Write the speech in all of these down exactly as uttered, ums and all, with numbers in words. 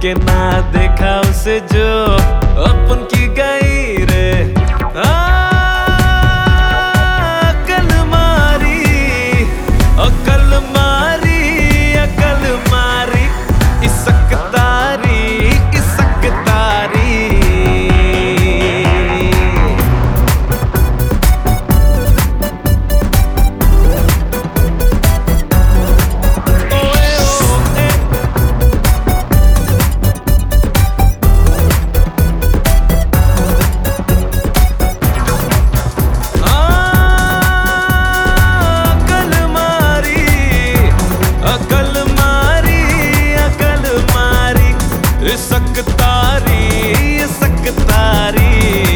के ना देखा उसे जो अपन की गई रे अकल मारी अकल मारी अकल मारी इसक तारी इसक तारी सकतारी सकतारी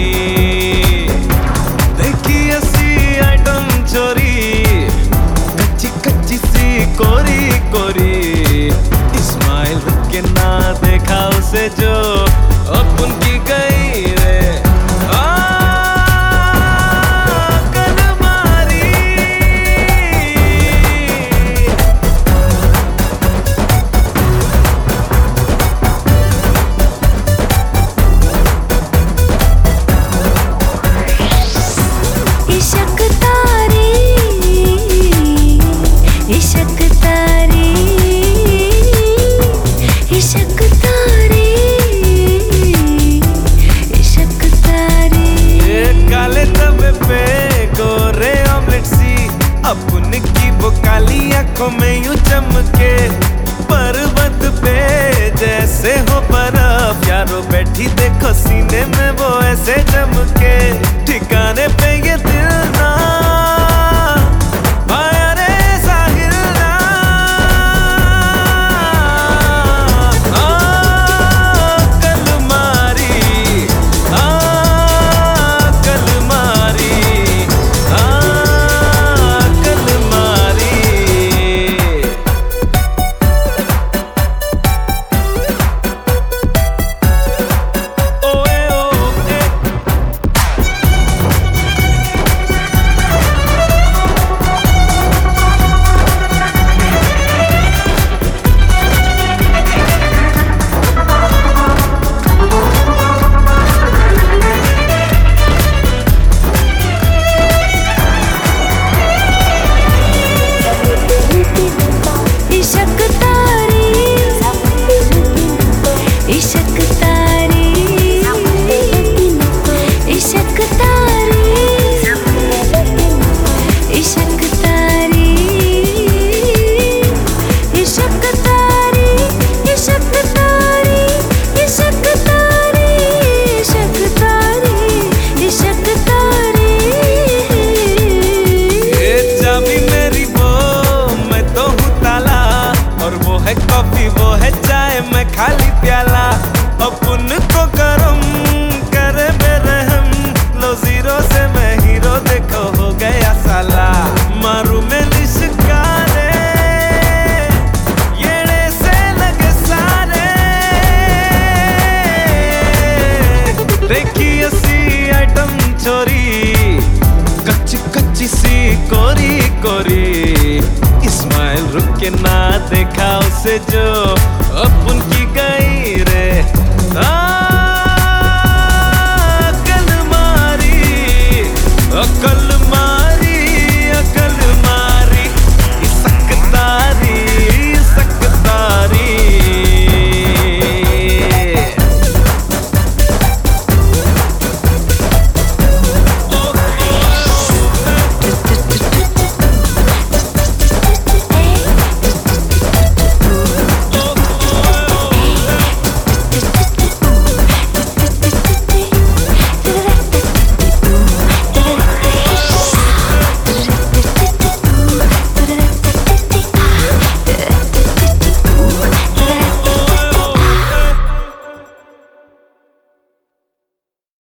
देखी ऐसी आइटम चोरी कच्ची कच्ची सी कोरी कोरी इस्माइल रुक के ना देखा उसे जो अपन की गई रे अपन की वो काली आंखों में यूं चमके पर्वत पे जैसे हो बर्फ यारो बैठी देखो सीने में वो ऐसे चमके ठिकाने पे ये दिल ना पाया रे साहिल ना अकल मारी अकल मारी कॉफी वो है चाय में खाली प्याला अपन को करम करे बेरहम लो जीरो से मैं हीरो देखो हो गया साला मारू में लिशकारे येड़े से लगे सारे देखी ऐसी आइटम चोरी कच्ची कच्ची सी कोरी कोरी इस्माइल रुक के ना देखा उसे जो